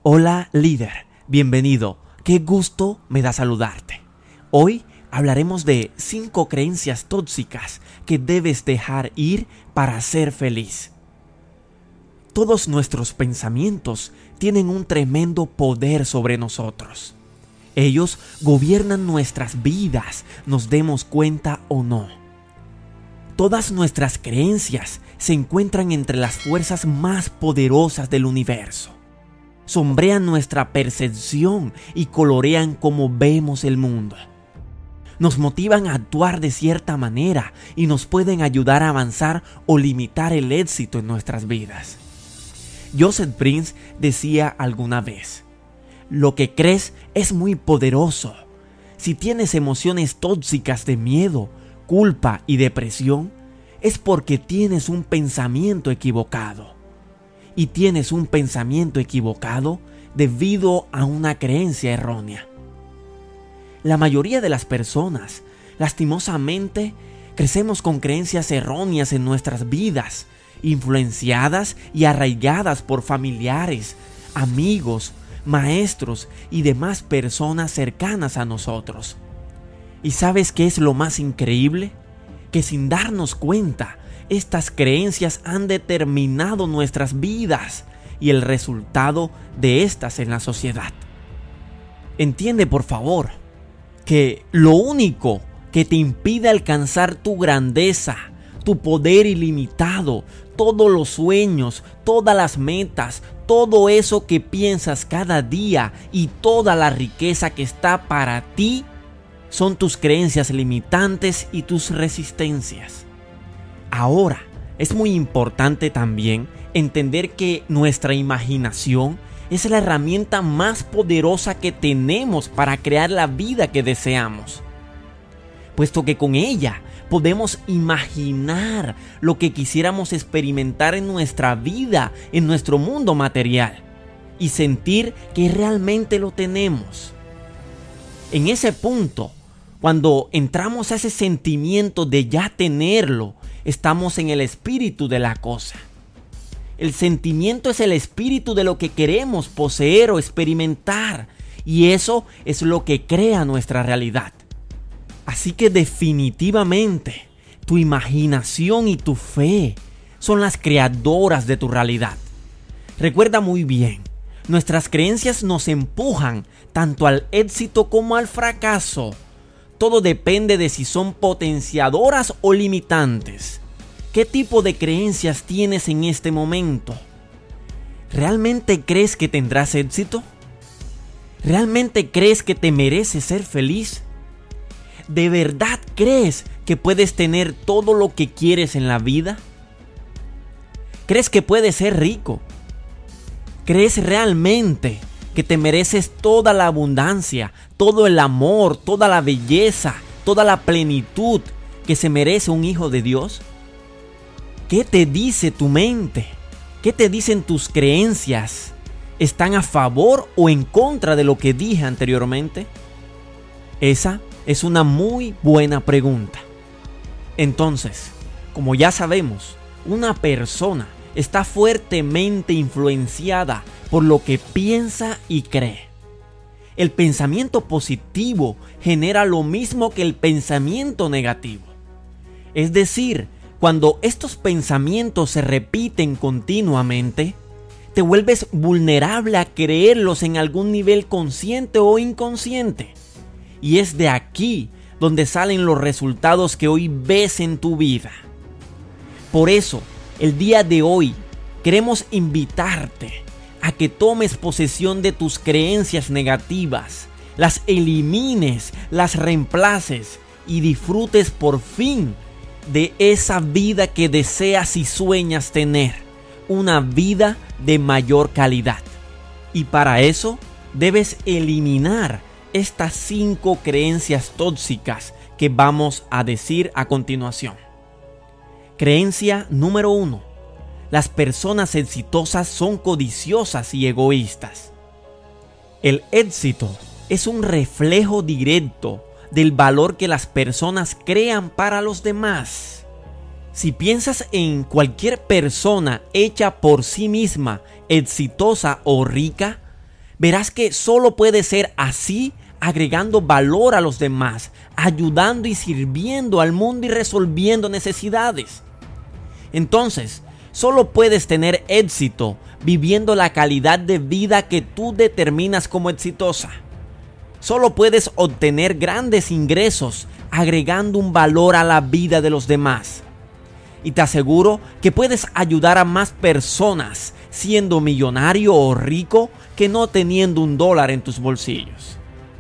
Hola líder, bienvenido, qué gusto me da saludarte. Hoy hablaremos de 5 creencias tóxicas que debes dejar ir para ser feliz. Todos nuestros pensamientos tienen un tremendo poder sobre nosotros. Ellos gobiernan nuestras vidas, nos demos cuenta o no. Todas nuestras creencias se encuentran entre las fuerzas más poderosas del universo. Sombrean nuestra percepción y colorean cómo vemos el mundo. Nos motivan a actuar de cierta manera y nos pueden ayudar a avanzar o limitar el éxito en nuestras vidas. Joseph Prince decía alguna vez: lo que crees es muy poderoso. Si tienes emociones tóxicas de miedo, culpa y depresión, es porque tienes un pensamiento equivocado. Y tienes un pensamiento equivocado debido a una creencia errónea. La mayoría de las personas, lastimosamente, crecemos con creencias erróneas en nuestras vidas, influenciadas y arraigadas por familiares, amigos, maestros y demás personas cercanas a nosotros. ¿Y sabes qué es lo más increíble? Que sin darnos cuenta, estas creencias han determinado nuestras vidas y el resultado de estas en la sociedad. Entiende, por favor, que lo único que te impide alcanzar tu grandeza, tu poder ilimitado, todos los sueños, todas las metas, todo eso que piensas cada día y toda la riqueza que está para ti, son tus creencias limitantes y tus resistencias. Ahora, es muy importante también entender que nuestra imaginación es la herramienta más poderosa que tenemos para crear la vida que deseamos, puesto que con ella podemos imaginar lo que quisiéramos experimentar en nuestra vida, en nuestro mundo material, y sentir que realmente lo tenemos. En ese punto, cuando entramos a ese sentimiento de ya tenerlo, estamos en el espíritu de la cosa. El sentimiento es el espíritu de lo que queremos poseer o experimentar, y eso es lo que crea nuestra realidad. Así que definitivamente, tu imaginación y tu fe son las creadoras de tu realidad. Recuerda muy bien, nuestras creencias nos empujan tanto al éxito como al fracaso. Todo depende de si son potenciadoras o limitantes. ¿Qué tipo de creencias tienes en este momento? ¿Realmente crees que tendrás éxito? ¿Realmente crees que te mereces ser feliz? ¿De verdad crees que puedes tener todo lo que quieres en la vida? ¿Crees que puedes ser rico? ¿Crees realmente que te mereces toda la abundancia, todo el amor, toda la belleza, toda la plenitud que se merece un hijo de Dios? ¿Qué te dice tu mente? ¿Qué te dicen tus creencias? ¿Están a favor o en contra de lo que dije anteriormente? Esa es una muy buena pregunta. Entonces, como ya sabemos, una persona está fuertemente influenciada por lo que piensa y cree. El pensamiento positivo genera lo mismo que el pensamiento negativo. Es decir, cuando estos pensamientos se repiten continuamente, te vuelves vulnerable a creerlos en algún nivel consciente o inconsciente. Y es de aquí donde salen los resultados que hoy ves en tu vida. Por eso, el día de hoy queremos invitarte a que tomes posesión de tus creencias negativas, las elimines, las reemplaces y disfrutes por fin de esa vida que deseas y sueñas tener, una vida de mayor calidad. Y para eso debes eliminar estas 5 creencias tóxicas que vamos a decir a continuación. Creencia número 1. Las personas exitosas son codiciosas y egoístas. El éxito es un reflejo directo del valor que las personas crean para los demás. Si piensas en cualquier persona hecha por sí misma, exitosa o rica, verás que solo puede ser así, agregando valor a los demás, ayudando y sirviendo al mundo y resolviendo necesidades. Entonces, solo puedes tener éxito viviendo la calidad de vida que tú determinas como exitosa. Solo puedes obtener grandes ingresos agregando un valor a la vida de los demás. Y te aseguro que puedes ayudar a más personas siendo millonario o rico que no teniendo $1 en tus bolsillos.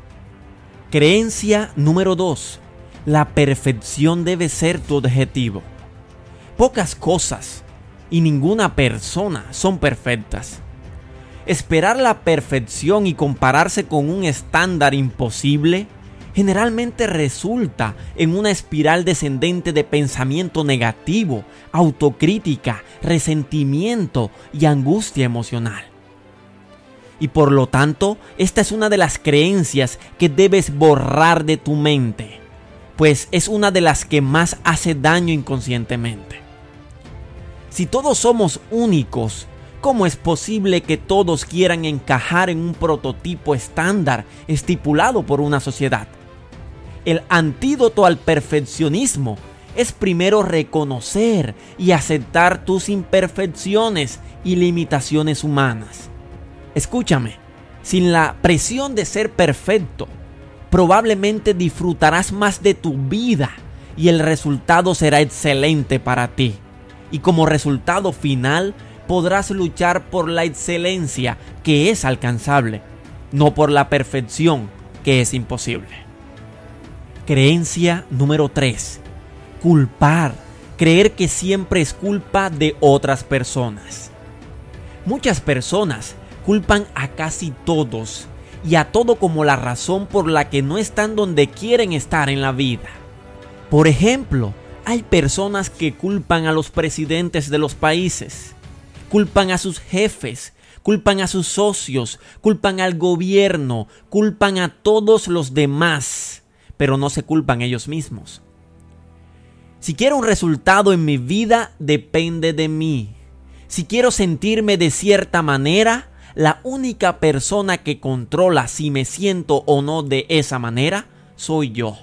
Creencia número 2. La perfección debe ser tu objetivo. Pocas cosas y ninguna persona son perfectas. Esperar la perfección y compararse con un estándar imposible generalmente resulta en una espiral descendente de pensamiento negativo, autocrítica, resentimiento y angustia emocional. Y por lo tanto, esta es una de las creencias que debes borrar de tu mente, pues es una de las que más hace daño inconscientemente. Si todos somos únicos, ¿cómo es posible que todos quieran encajar en un prototipo estándar estipulado por una sociedad? El antídoto al perfeccionismo es primero reconocer y aceptar tus imperfecciones y limitaciones humanas. Escúchame, sin la presión de ser perfecto, probablemente disfrutarás más de tu vida y el resultado será excelente para ti. Y como resultado final, podrás luchar por la excelencia que es alcanzable, no por la perfección que es imposible. Creencia número 3. Culpar. Creer que siempre es culpa de otras personas. Muchas personas culpan a casi todos y a todo como la razón por la que no están donde quieren estar en la vida. Por ejemplo, hay personas que culpan a los presidentes de los países, culpan a sus jefes, culpan a sus socios, culpan al gobierno, culpan a todos los demás, pero no se culpan ellos mismos. Si quiero un resultado en mi vida, depende de mí. Si quiero sentirme de cierta manera, la única persona que controla si me siento o no de esa manera, soy yo.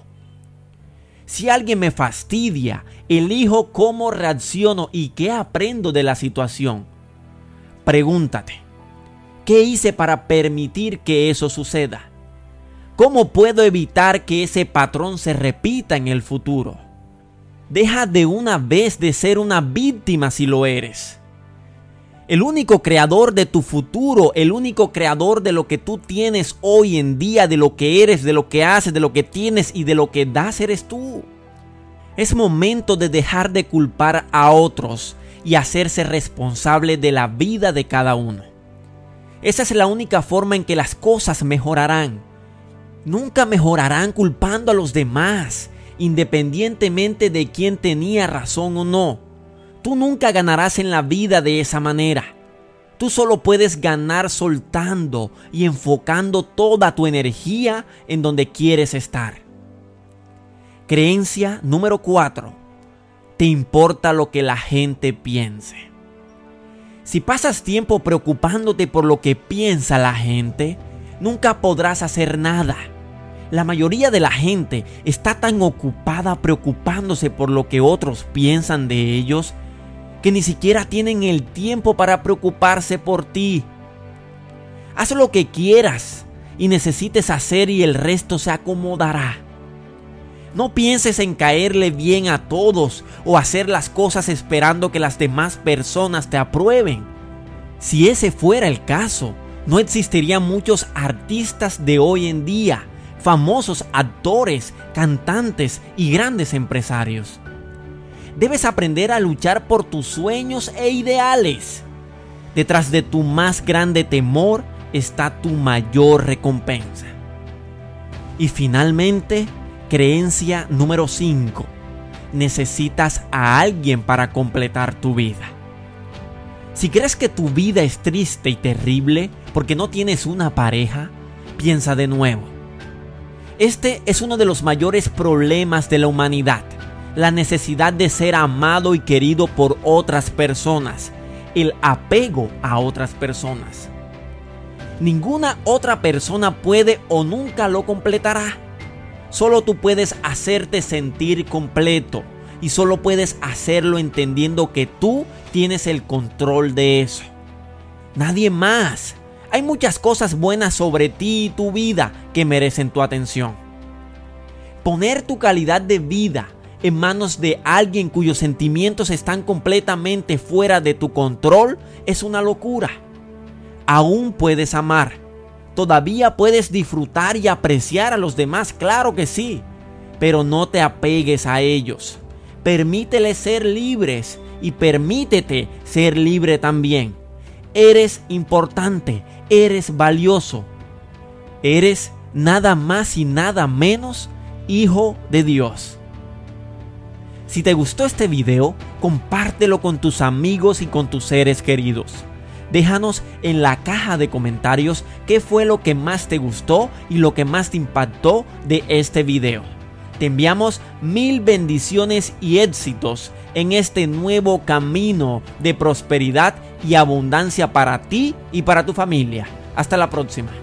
Si alguien me fastidia, elijo cómo reacciono y qué aprendo de la situación. Pregúntate, ¿qué hice para permitir que eso suceda? ¿Cómo puedo evitar que ese patrón se repita en el futuro? Deja de una vez de ser una víctima si lo eres. El único creador de tu futuro, el único creador de lo que tú tienes hoy en día, de lo que eres, de lo que haces, de lo que tienes y de lo que das, eres tú. Es momento de dejar de culpar a otros y hacerse responsable de la vida de cada uno. Esa es la única forma en que las cosas mejorarán. Nunca mejorarán culpando a los demás, independientemente de quién tenía razón o no. Tú nunca ganarás en la vida de esa manera. Tú solo puedes ganar soltando y enfocando toda tu energía en donde quieres estar. Creencia número 4. Te importa lo que la gente piense. Si pasas tiempo preocupándote por lo que piensa la gente, nunca podrás hacer nada. La mayoría de la gente está tan ocupada preocupándose por lo que otros piensan de ellos que ni siquiera tienen el tiempo para preocuparse por ti. Haz lo que quieras y necesites hacer y el resto se acomodará. No pienses en caerle bien a todos o hacer las cosas esperando que las demás personas te aprueben. Si ese fuera el caso, no existirían muchos artistas de hoy en día, famosos actores, cantantes y grandes empresarios. Debes aprender a luchar por tus sueños e ideales. Detrás de tu más grande temor está tu mayor recompensa. Y finalmente, creencia número 5. Necesitas a alguien para completar tu vida. Si crees que tu vida es triste y terrible porque no tienes una pareja, piensa de nuevo. Este es uno de los mayores problemas de la humanidad. La necesidad de ser amado y querido por otras personas. El apego a otras personas. Ninguna otra persona puede o nunca lo completará. Solo tú puedes hacerte sentir completo y solo puedes hacerlo entendiendo que tú tienes el control de eso. Nadie más. Hay muchas cosas buenas sobre ti y tu vida que merecen tu atención. Poner tu calidad de vida en manos de alguien cuyos sentimientos están completamente fuera de tu control es una locura. Aún puedes amar. Todavía puedes disfrutar y apreciar a los demás, claro que sí. Pero no te apegues a ellos. Permíteles ser libres y permítete ser libre también. Eres importante, eres valioso. Eres nada más y nada menos hijo de Dios. Si te gustó este video, compártelo con tus amigos y con tus seres queridos. Déjanos en la caja de comentarios qué fue lo que más te gustó y lo que más te impactó de este video. Te enviamos 1000 bendiciones y éxitos en este nuevo camino de prosperidad y abundancia para ti y para tu familia. Hasta la próxima.